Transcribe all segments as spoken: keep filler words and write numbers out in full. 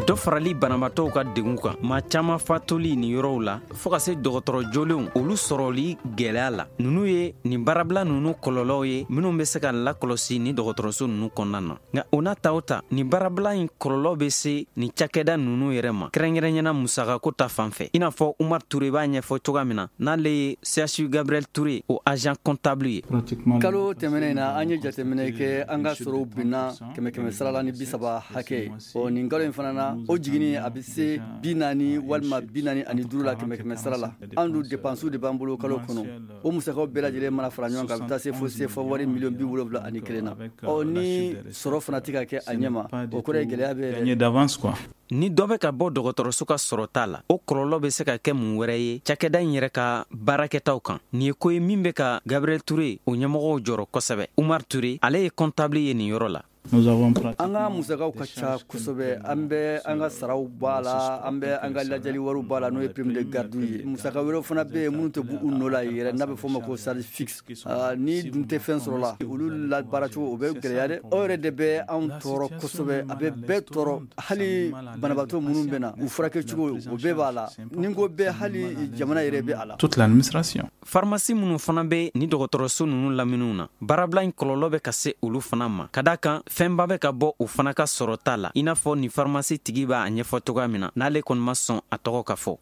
dɔ farali banabaatɔw ka degun kan maa caaman fatuli ni yɔrɔw la fɔɔ ka se dɔgɔtɔrɔ jolenw olu sɔrɔli gwɛlɛya la. Nunu ye nin baarabila nunu kɔlɔlɔw ye minnu be se ka lakɔlɔsi ni dɔgɔtɔrɔso nunu kɔnɔna na. Nga o n'a ta o ta nin baarabila in kɔlɔlɔ be se nin cakɛda nunu yɛrɛ ma kɛrɛnkɛrɛnyana musakako ta fan fɛ. I n'a fɔ Umar Ture b'a ɲɛfɔ cogoya min na n'ale ye C H U Gabriel Ture o agent comptable ye. Kalo tɛmɛnen na an ye jateminɛ kɛ an ka sɔrɔw binna kɛmɛ kɛmɛ sarala ni bisaba hakɛ. O nin kalo in fana na o jigini a bɛ se bi naani walima bi naani ani duuru la kɛmɛ kɛmɛ sara la. An dun dépenses de b'an bolo kalo kɔnɔ. O musakaw bɛɛ lajɛlen mana fara ɲɔgɔn kan a bɛ taa se fo se fo wari miliyɔn bi wolonwula ani kelen na. Ɔ ni sɔrɔ fana tɛ ka kɛ a ɲɛma o kɔrɔ ye gɛlɛya bɛ gagner d'avance quoi. Ni dɔ bɛ ka bɔ dɔgɔtɔrɔso ka sɔrɔ t'a la o kɔlɔlɔ bɛ se ka kɛ mun wɛrɛ ye cakɛda in yɛrɛ ka baarakɛtaw kan. Nin ye ko ye min bɛ ka Gabriel Ture o ɲɛmɔgɔw jɔrɔ kosɛbɛ. Umar Ture ale ye comptable ye nin yɔrɔ la. An ka musakaw ka ca kosɛbɛ an bɛ an ka saraw b'a la an bɛ an ka lajɛli wariw b'a la n'o ye prime de garde ye. Musaka wɛrɛw fana bɛ yen minnu tɛ bu u nɔ la yɛrɛ n'a bɛ fɔ ma ko salaire fixe. Ni dun tɛ fɛn sɔrɔ la olu la baaracogo o bɛ gɛlɛya dɛ. O yɛrɛ de bɛ anw tɔɔrɔ kosɛbɛ a bɛ bɛɛ tɔɔrɔ hali banabaatɔ minnu bɛ na u furakɛcogo o bɛɛ b'a la ni ko bɛɛ hali jamana yɛrɛ bɛ a la. Toute l'administration. Pharmacie minnu fana bɛ ni dɔgɔtɔrɔso ninnu laminiw na baarabila in kɔlɔlɔ bɛ ka se olu fana ma ka da kan fɛnba bɛ ka bɔ u fana ka sɔrɔ t'a la. I n'a fɔ ni pharmacie tigi b'a ɲɛfɔ cogoya min na n'ale kɔni ma sɔn a tɔgɔ ka fɔ.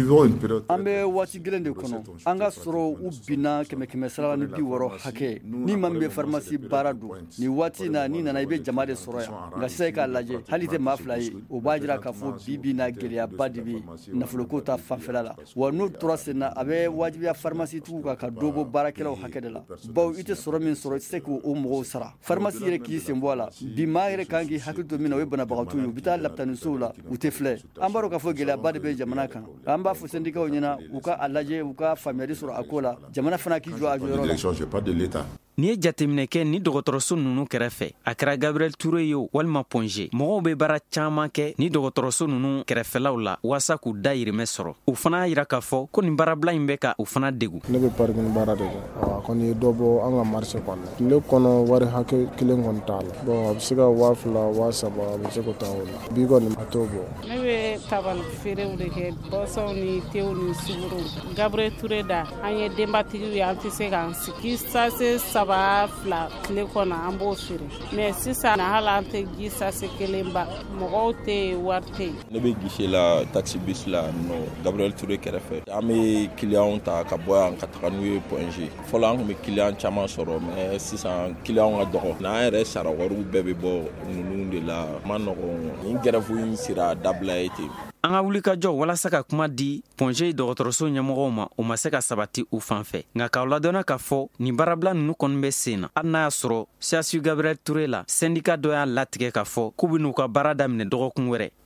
An bɛ waati gɛlɛn de kɔnɔ an ka sɔrɔ u binna kɛmɛ kɛmɛ sarala ni bi wɔɔrɔ hakɛ ni ma min bɛ pharmacie baara don ni waati na ni nana i bɛ jama de sɔrɔ yan nka sisan i k'a lajɛ hali tɛ maa fila ye o b'a jira k'a fɔ bi bi na gɛlɛyaba de bɛ nafoloko ta fanfɛla la wa n'o tora sen na a bɛ wajibiya pharmacie tigiw kan ka dɔ bɔ baarakɛlaw hakɛ de la bawo i tɛ sɔrɔ min sɔrɔ i tɛ se k'o mɔgɔw sara pharmacie yɛrɛ k'i sen bɔ a la bi maa yɛrɛ kan k'i hakili to min na o ye banabagatɔw ye u bɛ taa lapitanisow la u tɛ filɛ an b'a dɔn k'a fɔ gɛlɛyaba de bɛ jamana kan an b'a fɔ sendikaw ɲɛna u ka a lajɛ u ka faamuyali sɔrɔ a ko la jamana fana k'i jɔ a jɔyɔrɔ la. Ni ye jateminɛ kɛ ni dɔgɔtɔrɔso nunu kɛrɛfɛ a kɛra Gabriel Ture ye o walima Ponge mɔgɔw bɛ baara caaman kɛ ni dɔgɔtɔrɔso nunu kɛrɛfɛlaw la waasa k'u dayirimɛ sɔrɔ. U fana y'a yira k'a fɔ ko nin baarabila in bɛ ka u fana degun. Ne bɛ parking baara de kɛ a kɔni ye dɔ bɔ an ka marché kɔnɔ tile kɔnɔ wari hakɛ kelen kɔni t'a la bon a bɛ se ka waa fila waa saba a bɛ se ka taa o la bi kɔni a t'o bɔ. Ne bɛ tabali feerew de kɛ bɔsɔnw ni tew ni suguru Gabriel Ture da an ye denbatigiw ye an tɛ se k'an sigi sase saba fila tile kɔnɔ an b'o feere mais sisan hali an tɛ ji sase kelen ba mɔgɔw tɛ wari tɛ yen. Ne bɛ guichet la taxi bus la nɔ Gabriel Ture kɛrɛfɛ an bɛ clients ta ka bɔ yan ka taga n'u ye Ponge fɔlɔ an tun bɛ client caman sɔrɔ mais sisan clients ka dɔgɔ n'an yɛrɛ sara wariw bɛɛ bɛ bɔ ninnu de la ma nɔgɔn ni grève in sera dabila ye ten. An ka wuli ka jɔ walasa ka kuma di Ponge dɔgɔtɔrɔso ɲɛmɔgɔw ma o ma se ka sabati u fan fɛ nka k'aw ladɔnna k'a fɔ nin baarabila ninnu kɔni bɛ sen na hali n'a y'a sɔrɔ C H U Gabriel Ture la syndicat dɔ y'a latigɛ k'a fɔ k'u bɛ n'u ka baara daminɛ dɔgɔkun wɛrɛ.